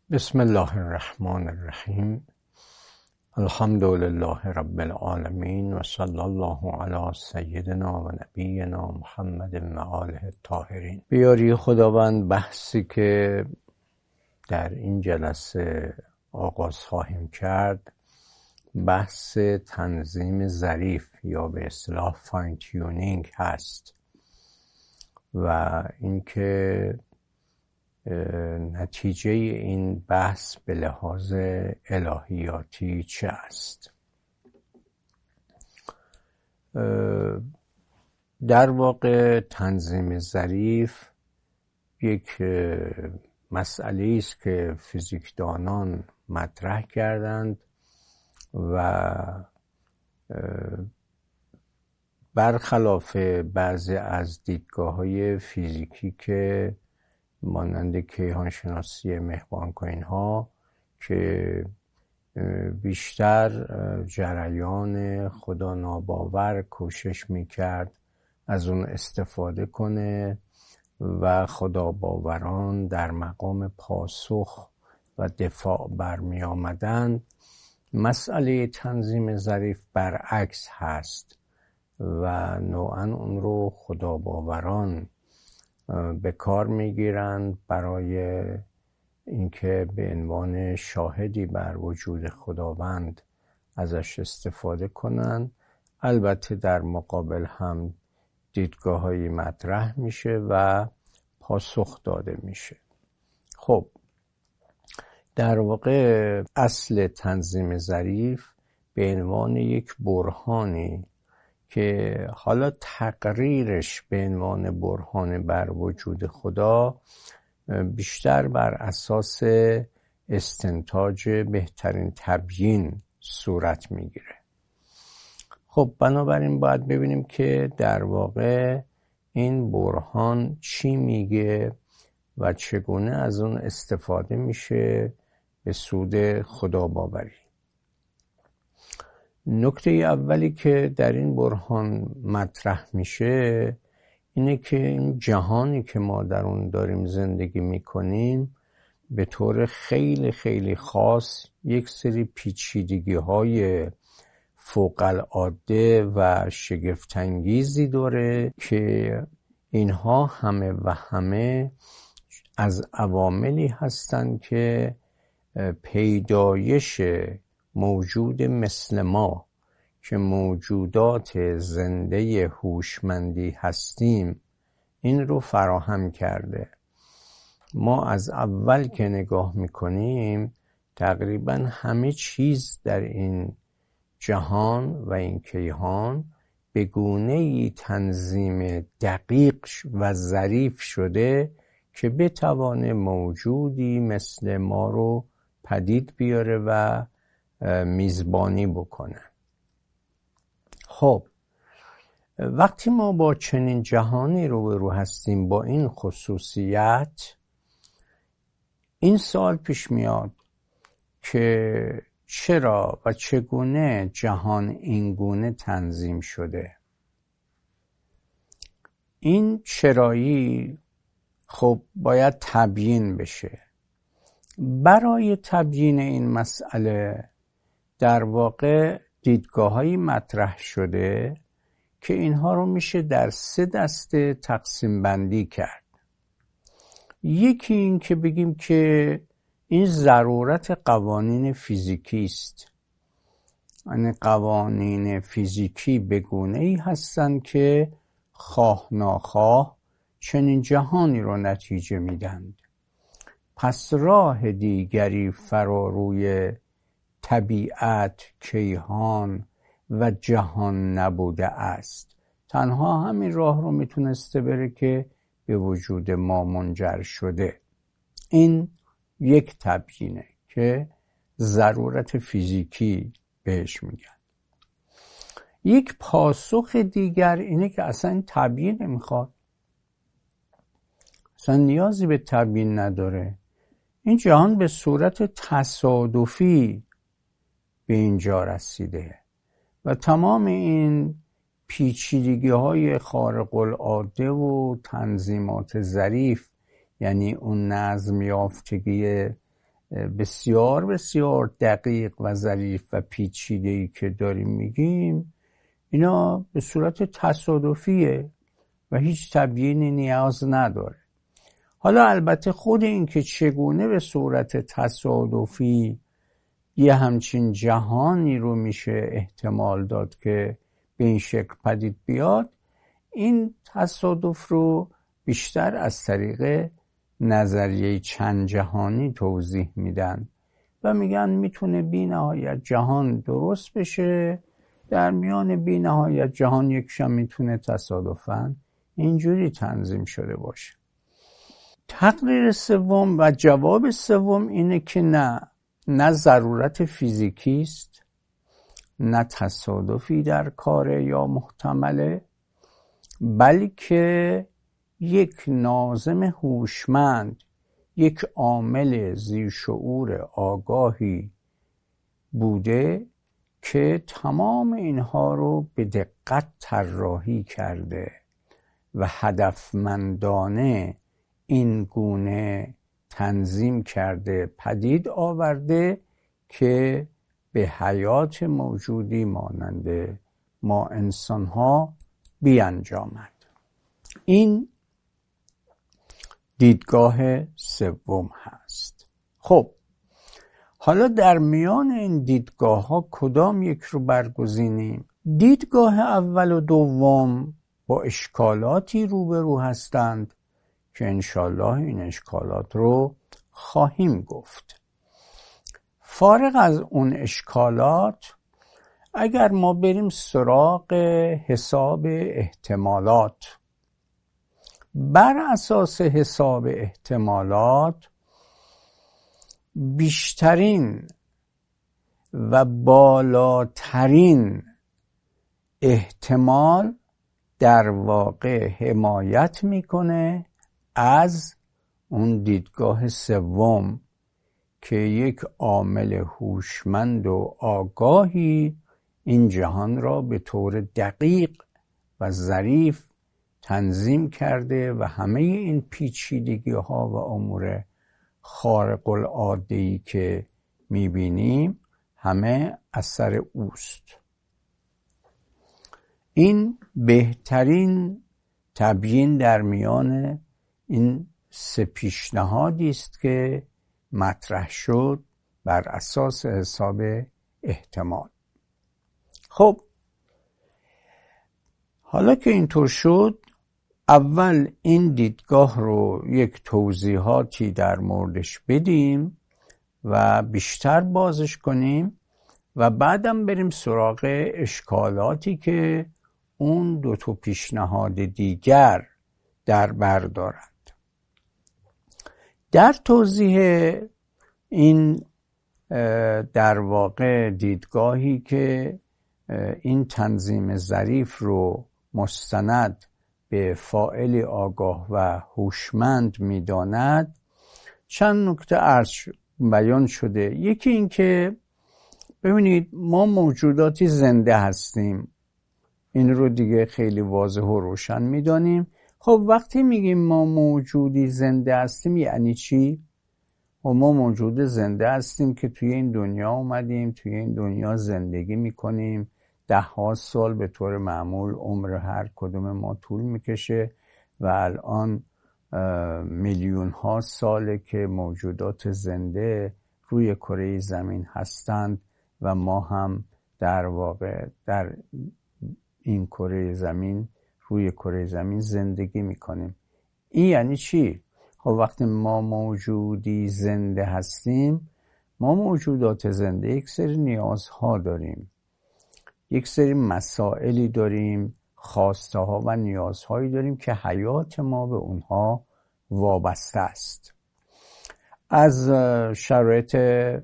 بسم الله الرحمن الرحیم. الحمد لله رب العالمین و صلی الله علی سیدنا و نبینا محمد و آله الطاهرین. به یاری خداوند بحثی که در این جلسه آغاز خواهیم کرد بحث تنظیم ظریف یا به اصطلاح فاین تیونینگ هست و اینکه نتیجه این بحث به لحاظ الهیاتی چه است. در واقع تنظیم ظریف یک مسئله است که فیزیکدانان مطرح کردند و برخلاف بعضی از دیدگاه‌های فیزیکی که مانند کیهان شناسی مهربان‌کوین ها که بیشتر جریان خدا ناباور کوشش میکرد از اون استفاده کنه و خدا باوران در مقام پاسخ و دفاع برمی آمدن. مسئله تنظیم ظریف برعکس هست و نوعاً اون رو خدا باوران به کار میگیرند برای اینکه به عنوان شاهدی بر وجود خداوند ازش استفاده کنند. البته در مقابل هم دیدگاه‌هایی مطرح میشه و پاسخ داده میشه. خب در واقع اصل تنظیم ظریف به عنوان یک برهانی که حالا تقریرش به عنوان برهان بر وجود خدا بیشتر بر اساس استنتاج بهترین تبیین صورت میگیره. خب بنابراین باید ببینیم که در واقع این برهان چی میگه و چگونه از اون استفاده میشه به سود خداباوری. نکته اولی که در این برهان مطرح میشه اینه که این جهانی که ما در اون داریم زندگی میکنیم به طور خیلی خیلی خاص یک سری پیچیدگی های فوق العاده و شگفت‌انگیزی داره که اینها همه و همه از عواملی هستند که پیدایش موجود مثل ما که موجودات زنده هوشمندی هستیم این رو فراهم کرده. ما از اول که نگاه میکنیم تقریبا همه چیز در این جهان و این کیهان به گونه‌ای تنظیم دقیق و ظریف شده که بتوانه موجودی مثل ما رو پدید بیاره و میزبانی بکنه. خب وقتی ما با چنین جهانی روبرو هستیم با این خصوصیت، این سوال پیش میاد که چرا و چگونه جهان این گونه تنظیم شده؟ این چرایی خب باید تبیین بشه. برای تبیین این مسئله در واقع دیدگاه‌هایی مطرح شده که اینها رو میشه در 3 دسته تقسیم بندی کرد. یکی این که بگیم که این ضرورت قوانین فیزیکی است. یعنی قوانین فیزیکی به گونه‌ای هستند که خواه ناخواه چنین جهانی رو نتیجه میدند. پس راه دیگری فراروی طبیعت، کیهان و جهان نبوده است. تنها همین راه رو میتونسته بره که به وجود ما منجر شده. این یک تبیینه که ضرورت فیزیکی بهش میگن. یک پاسخ دیگر اینه که اصلا این تبیین نمیخواد. اصلا نیازی به تبیین نداره. این جهان به صورت تصادفی به اینجا رسیده و تمام این پیچیدگی های خارق العاده و تنظیمات ظریف، یعنی اون نظم یافتگی بسیار بسیار دقیق و ظریف و پیچیده‌ای که داریم میگیم، اینا به صورت تصادفیه و هیچ تبیینی نیاز نداره. حالا البته خود این که چگونه به صورت تصادفی یه همچین جهانی رو میشه احتمال داد که به این شکل پدید بیاد، این تصادف رو بیشتر از طریق نظریه چند جهانی توضیح میدن و میگن میتونه بی نهایت جهان درست بشه، در میان بی نهایت جهان یکشم میتونه تصادفاً اینجوری تنظیم شده باشه. تقریر سوم و جواب سوم اینه که نه ضرورت فیزیکی است، نه تصادفی در کار یا محتمله، بلکه یک ناظم هوشمند، یک عامل زیرشعور آگاهی بوده که تمام اینها رو به دقت طراحی کرده و هدفمندانه این گونه تنظیم کرده، پدید آورده که به حیات موجودی مانند ما انسان‌ها بیانجامد. این دیدگاه سوم هست. خب حالا در میان این دیدگاه ها کدام یک رو برگزینیم؟ دیدگاه اول و دوم با اشکالاتی روبرو هستند که انشالله این اشکالات رو خواهیم گفت. فارغ از اون اشکالات، اگر ما بریم سراغ حساب احتمالات، بر اساس حساب احتمالات بیشترین و بالاترین احتمال در واقع حمایت میکنه از اون دیدگاه سوم که یک عامل هوشمند و آگاهی این جهان را به طور دقیق و ظریف تنظیم کرده و همه این پیچیدگی ها و امور خارق العاده‌ای که میبینیم همه اثر اوست. این بهترین تبیین در میان این سه پیشنهادی است که مطرح شد بر اساس حساب احتمال. خب حالا که اینطور شد، اول این دیدگاه رو یک توضیحاتی در موردش بدیم و بیشتر بازش کنیم و بعدم بریم سراغ اشکالاتی که اون دو تا پیشنهاد دیگر در بر دارد. در توضیح این در واقع دیدگاهی که این تنظیم ظریف رو مستند به فاعل آگاه و هوشمند می‌داند، چند نکته بیان شده. یکی این که ببینید ما موجوداتی زنده هستیم، این رو دیگه خیلی واضح و روشن می‌دانیم. خب وقتی میگیم ما موجودی زنده هستیم یعنی چی؟ و ما موجود زنده هستیم که توی این دنیا اومدیم، توی این دنیا زندگی میکنیم، 10 سال به طور معمول عمر هر کدوم ما طول میکشه و الان میلیون ها ساله که موجودات زنده روی کره زمین هستند و ما هم در واقع در این کره زمین، روی کره زمین زندگی میکنیم. این یعنی چی؟ خب وقتی ما موجودی زنده هستیم، ما موجودات زنده یک سری نیازها داریم، یک سری مسائلی داریم، خواسته ها و نیازهایی داریم که حیات ما به اونها وابسته است. از شرایط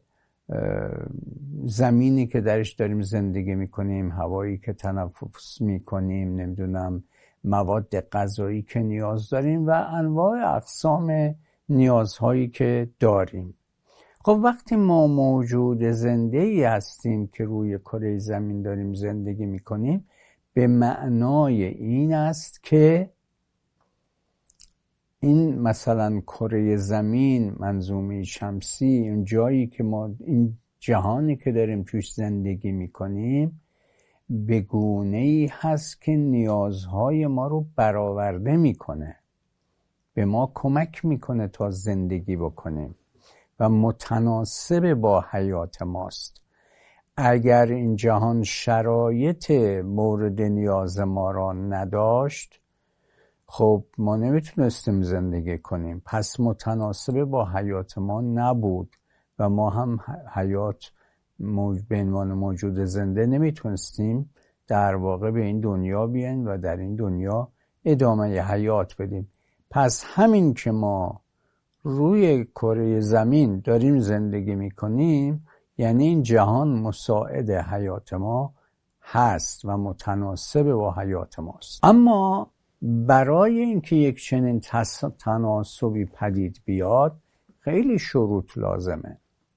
زمینی که درش داریم زندگی میکنیم، هوایی که تنفس میکنیم، نمیدونم مواد غذایی که نیاز داریم و انواع اقسام نیازهایی که داریم. خب وقتی ما موجود زنده‌ای هستیم که روی کره زمین داریم زندگی میکنیم، به معنای این است که این مثلا کره زمین، منظومه شمسی، اون جایی که ما این جهانی که داریم توش زندگی میکنیم به گونه‌ای هست که نیازهای ما رو برآورده میکنه، به ما کمک میکنه تا زندگی بکنیم و متناسب با حیات ماست. اگر این جهان شرایط مورد نیاز ما را نداشت، خب ما نمیتونستیم زندگی کنیم، پس متناسب با حیات ما نبود و ما هم حیات به عنوان موجود زنده نمیتونستیم در واقع به این دنیا بیایم و در این دنیا ادامه حیات بدیم. پس همین که ما روی کره زمین داریم زندگی میکنیم، یعنی این جهان مساعد حیات ما هست و متناسب با حیات ماست. اما برای اینکه یک چنین تناسبی پدید بیاد خیلی شروط لازمه.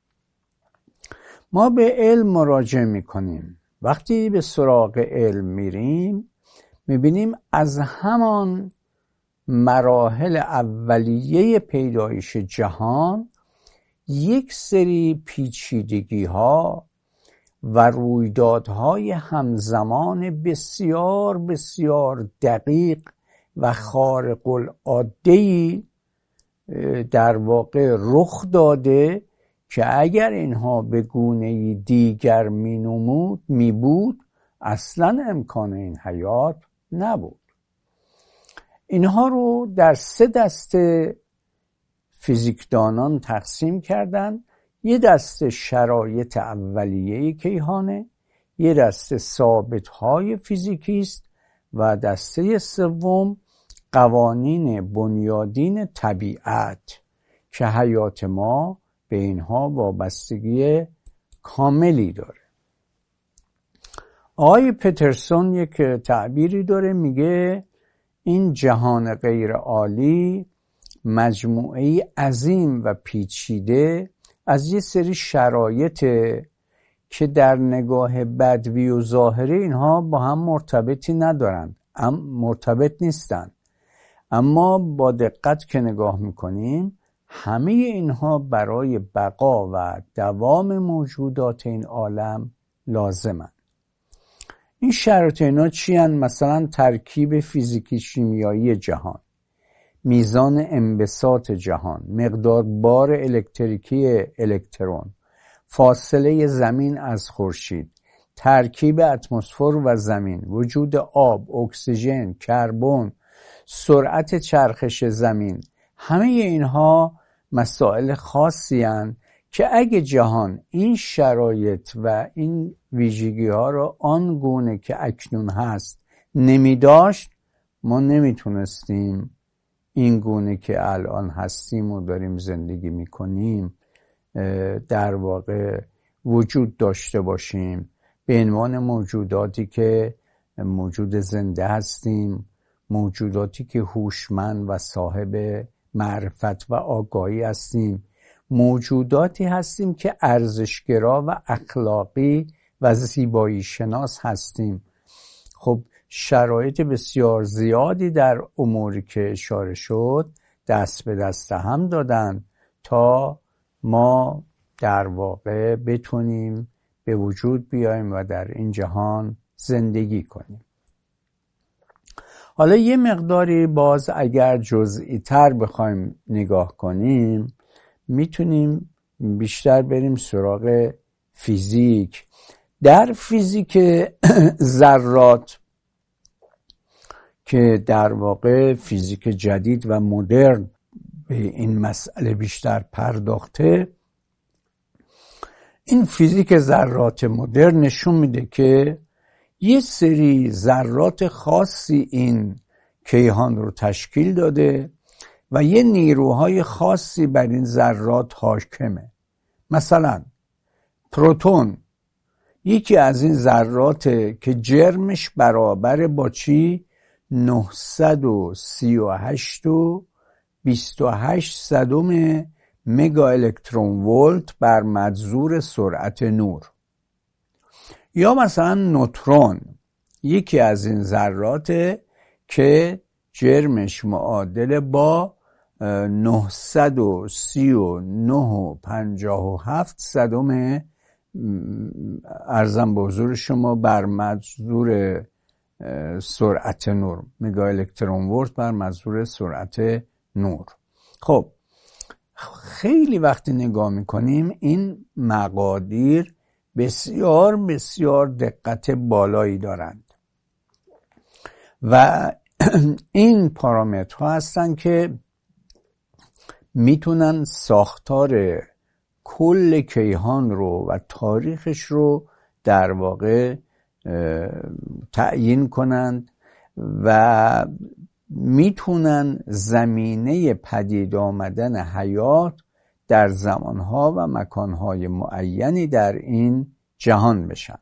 ما به علم مراجعه میکنیم. وقتی به سراغ علم میریم میبینیم از همان مراحل اولیه پیدایش جهان یک سری پیچیدگی ها و رویدادهای همزمان بسیار بسیار دقیق و خارق العاده‌ای در واقع رخ داده که اگر اینها به گونه دیگر می بود اصلا امکان این حیات نبود. اینها رو در 3 دسته فیزیکدانان تقسیم کردن. یه دسته شرایط اولیه کیهانه، یه دسته ثابت‌های فیزیکی است و دسته سوم قوانین بنیادین طبیعت که حیات ما به اینها وابستگی کاملی داره. آقای پترسون یک تعبیری داره، میگه این جهان غیر عالی مجموعه‌ای عظیم و پیچیده از یه سری شرایط که در نگاه بدوی و ظاهری اینها با هم مرتبط نیستن، اما با دقت که نگاه میکنیم همه اینها برای بقا و دوام موجودات این عالم لازمن. این شرایط اینا چی هن؟ مثلا ترکیب فیزیکی شیمیایی جهان، میزان انبساط جهان، مقدار بار الکتریکی الکترون، فاصله زمین از خورشید، ترکیب اتمسفر و زمین، وجود آب، اکسیژن، کربن، سرعت چرخش زمین. همه اینها مسائل خاصی هستند که اگه جهان این شرایط و این ویژگی ها رو آنگونه که اکنون هست نمی داشت، ما نمیتونستیم این گونه که الان هستیم و داریم زندگی میکنیم در واقع وجود داشته باشیم به عنوان موجوداتی که موجود زنده هستیم، موجوداتی که هوشمند و صاحب معرفت و آگاهی هستیم، موجوداتی هستیم که ارزشگرا و اخلاقی و زیبایی شناس هستیم. خب شرایط بسیار زیادی در اموری که اشاره شد دست به دست هم دادن تا ما در واقع بتونیم به وجود بیایم و در این جهان زندگی کنیم. حالا یه مقداری باز اگر جزئی تر بخوایم نگاه کنیم میتونیم بیشتر بریم سراغ فیزیک. در فیزیک ذرات که در واقع فیزیک جدید و مدرن به این مسئله بیشتر پرداخته، این فیزیک ذرات مدرن نشون میده که یه سری ذرات خاصی این کیهان رو تشکیل داده و یه نیروهای خاصی بر این ذرات حاکمه. مثلا پروتون یکی از این ذراته که جرمش برابر با چی؟ 938.28 مگا الکترون ولت بر مجذور سرعت نور. یا مثلا نوترون یکی از این ذراته که جرمش معادل با 939.57 ارزم به حضور شما بر منظور سرعت نور، مگا الکترون ولت بر منظور سرعت نور. خب خیلی وقتی نگاه میکنیم این مقادیر بسیار بسیار دقت بالایی دارند و این پارامترها هستن که میتونن ساختار کل کیهان رو و تاریخش رو در واقع تعیین کنند و میتونن زمینه پدید آمدن حیات در زمانها و مکانهای معینی در این جهان بشن.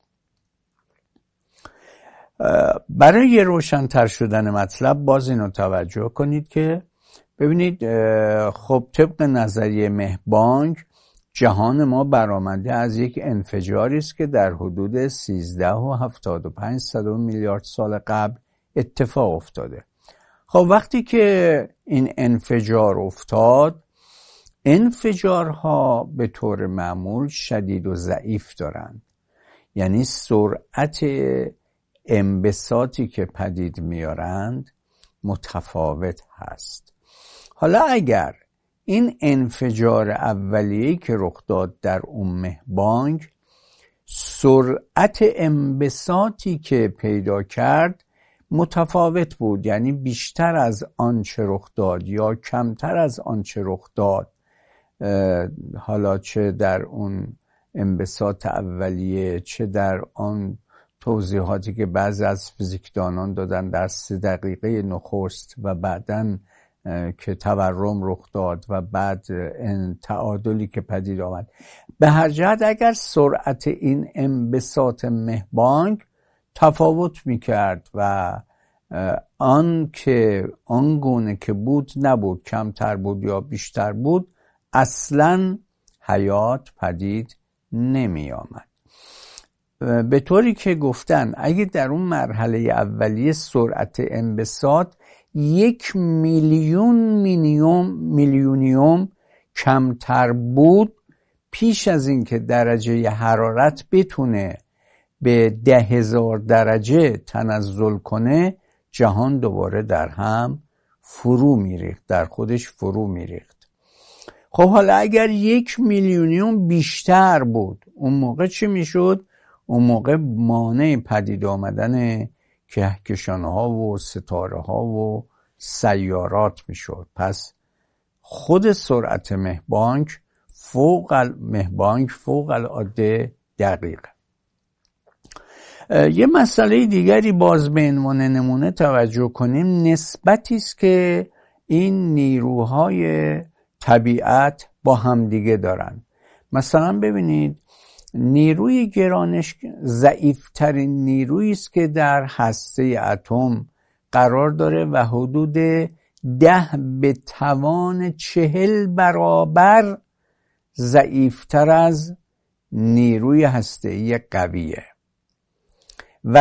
برای روشن‌تر شدن مطلب باز اینو توجه کنید که ببینید خب طبق نظریه مهبانگ جهان ما برآمده از یک انفجاری است که در حدود 13.75 میلیارد سال قبل اتفاق افتاده. خب وقتی که این انفجار افتاد، انفجارها به طور معمول شدید و ضعیف دارند، یعنی سرعت انبساطی که پدید میارند متفاوت هست. حالا اگر این انفجار اولیه‌ای که رخ داد در مهبانگ سرعت انبساطی که پیدا کرد متفاوت بود، یعنی بیشتر از آنچه رخ داد یا کمتر از آنچه رخ داد، حالا چه در اون انبساط اولیه چه در آن توضیحاتی که بعضی از فیزیکدانان دادن در 3 دقیقه نخست و بعدن که تورم رخ داد و بعد تعادلی که پدید آمد. به هر جهت اگر سرعت این انبساط مهبانگ تفاوت میکرد و آن گونه که بود نبود، کمتر بود یا بیشتر بود، اصلاً حیات پدید نمی آمد. به طوری که گفتن اگه در اون مرحله اولیه سرعت انبساط 1 میلیونیوم کمتر بود، پیش از این که درجه حرارت بتونه به 10,000 درجه تنزل کنه، جهان دوباره در هم فرو میریخت، در خودش فرو میریخت. خب حالا اگر 1 میلیونیوم بیشتر بود، اون موقع چی میشد؟ اون موقع مانع پدید آمدن کهکشان‌ها و ستاره‌ها و سیارات میشد. پس خود سرعت مهبانگ فوق العاده دقیقه. یه مسئله دیگری باز به عنوان نمونه توجه کنیم، نسبتی است که این نیروهای طبیعت با همدیگه دارن. مثلا ببینید نیروی گرانش ضعیف‌ترین نیرویی است که در هسته اتم قرار داره و حدود 10⁻40 برابر ضعیف‌تر از نیروی هسته‌ای قویه و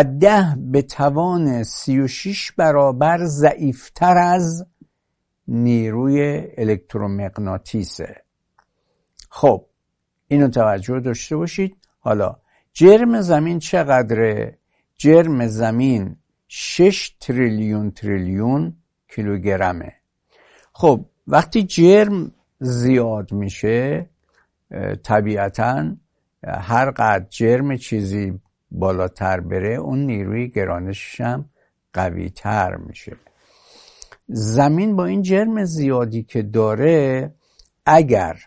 10⁻36 برابر ضعیف‌تر از نیروی الکترومغناطیسه. خب اینو توجه داشته باشید. حالا جرم زمین چقدره؟ جرم زمین 6 تریلیون کیلوگرمه. خب وقتی جرم زیاد میشه طبیعتاً هر قدر جرم چیزی بالاتر بره اون نیروی گرانشش هم قوی تر میشه. زمین با این جرم زیادی که داره اگر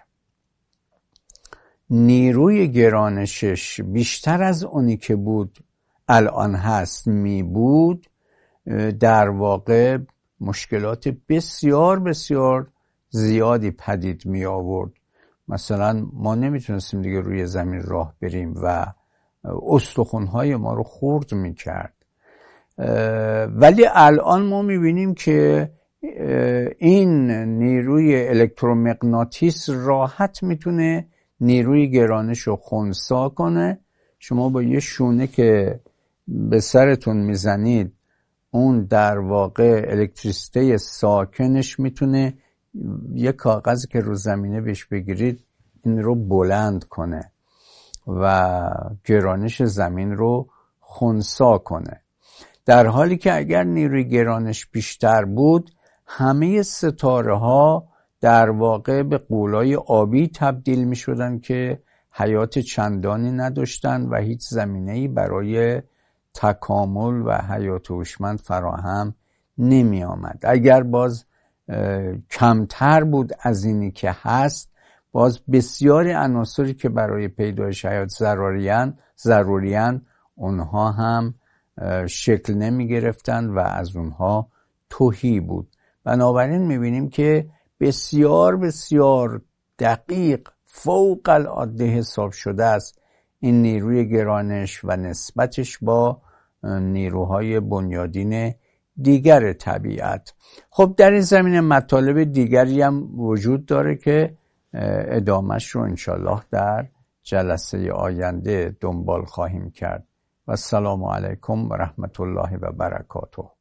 نیروی گرانشش بیشتر از اونی که بود الان هست می بود، در واقع مشکلات بسیار بسیار زیادی پدید می آورد. مثلا ما نمیتونستیم دیگه روی زمین راه بریم و استخوان‌های ما رو خرد می کرد. ولی الان ما می بینیم که این نیروی الکترومغناطیس راحت میتونه نیروی گرانش رو خنثی کنه. شما با یه شونه که به سرتون میزنید اون در واقع الکتریسیته ساکنش میتونه یه کاغذی که رو زمینه بهش بگیرید این رو بلند کنه و گرانش زمین رو خنثی کنه، در حالی که اگر نیروی گرانش بیشتر بود همه ستاره ها در واقع به غولای آبی تبدیل می شدن که حیات چندانی نداشتن و هیچ زمینه‌ای برای تکامل و حیات هوشمند فراهم نمی آمد. اگر باز کمتر بود از اینی که هست، باز بسیاری عناصری که برای پیدایش حیات ضروریان اونها هم شکل نمی گرفتن و از اونها تهی بود. بنابراین می بینیم که بسیار بسیار دقیق فوق العاده حساب شده است این نیروی گرانش و نسبتش با نیروهای بنیادین دیگر طبیعت. خب در این زمینه مطالب دیگری هم وجود داره که ادامهش رو انشالله در جلسه آینده دنبال خواهیم کرد و السلام علیکم و رحمت الله و برکاته.